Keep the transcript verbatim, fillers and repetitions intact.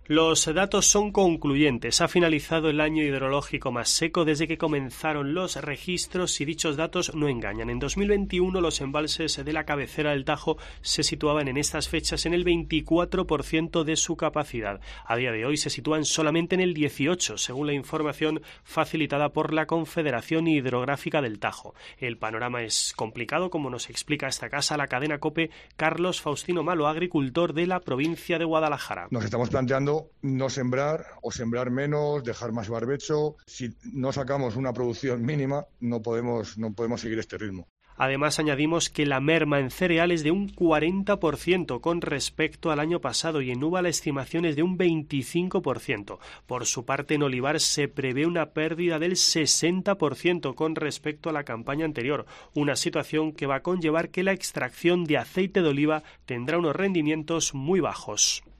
Los datos son concluyentes. Ha finalizado el año hidrológico más seco desde que comenzaron los registros y dichos datos no engañan. En dos mil veintiuno los embalses de la cabecera del Tajo se situaban en estas fechas en el veinticuatro por ciento de su capacidad. A día de hoy se sitúan solamente en el dieciocho por ciento, según la información facilitada por la Confederación Hidrográfica del Tajo. El panorama es complicado, como nos explica esta casa, la cadena COPE, Carlos Faustino Malo, agricultor de la provincia de Guadalajara. Nos estamos planteando no sembrar o sembrar menos, dejar más barbecho. Si no sacamos una producción mínima, no podemos, no podemos seguir este ritmo. Además, añadimos que la merma en cereal es de un cuarenta por ciento con respecto al año pasado y en uva la estimación es de un veinticinco por ciento. Por su parte, en olivar se prevé una pérdida del sesenta por ciento con respecto a la campaña anterior, una situación que va a conllevar que la extracción de aceite de oliva tendrá unos rendimientos muy bajos.